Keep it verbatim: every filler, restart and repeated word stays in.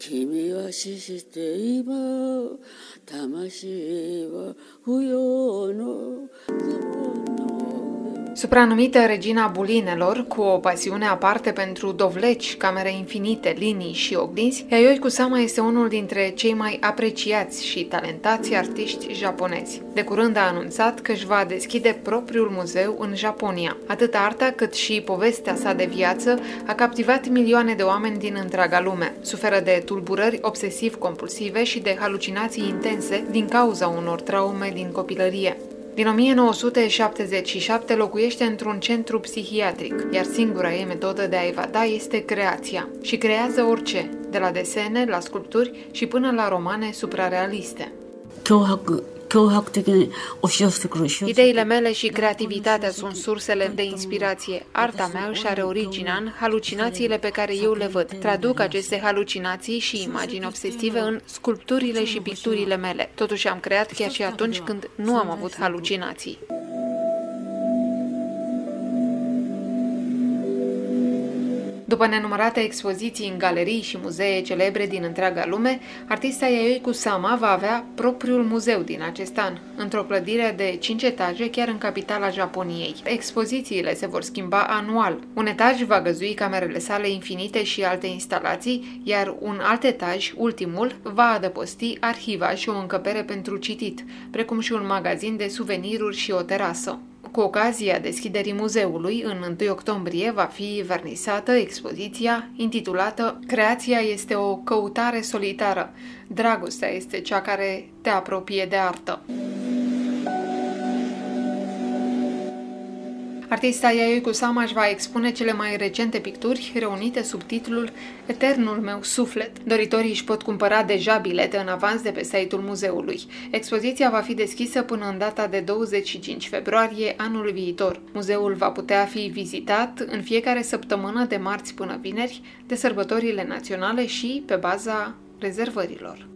君は死して今魂は不要の雲の Supranumită Regina Bulinelor, cu o pasiune aparte pentru dovleci, camere infinite, linii și oglinzi, Yayoi Kusama este unul dintre cei mai apreciați și talentați artiști japonezi. De curând a anunțat că își va deschide propriul muzeu în Japonia. Atât arta cât și povestea sa de viață a captivat milioane de oameni din întreaga lume. Suferă de tulburări obsesiv-compulsive și de halucinații intense din cauza unor traume din copilărie. Din o mie nouă sute șaptezeci și șapte locuiește într-un centru psihiatric, iar singura ei metodă de a evada este creația. Și creează orice, de la desene, la sculpturi și până la romane suprarealiste. Ideile mele și creativitatea sunt sursele de inspirație. Arta mea își are originea în halucinațiile pe care eu le văd. Traduc aceste halucinații și imagini obsesive în sculpturile și picturile mele. Totuși am creat chiar și atunci când nu am avut halucinații. După nenumărate expoziții în galerii și muzee celebre din întreaga lume, artista Yayoi Kusama va avea propriul muzeu din acest an, într-o clădire de cinci etaje chiar în capitala Japoniei. Expozițiile se vor schimba anual. Un etaj va găzui camerele sale infinite și alte instalații, iar un alt etaj, ultimul, va adăposti arhiva și o încăpere pentru citit, precum și un magazin de suveniruri și o terasă. Cu ocazia deschiderii muzeului, în întâi octombrie, va fi vernisată expoziția intitulată Creația este o căutare solitară. Dragostea este cea care te apropie de artă. Artista Yayoi Kusama își va expune cele mai recente picturi reunite sub titlul Eternul meu suflet. Doritorii își pot cumpăra deja bilete în avans de pe site-ul muzeului. Expoziția va fi deschisă până în data de douăzeci și cinci februarie anul viitor. Muzeul va putea fi vizitat în fiecare săptămână de marți până vineri de sărbătorile naționale și pe baza rezervărilor.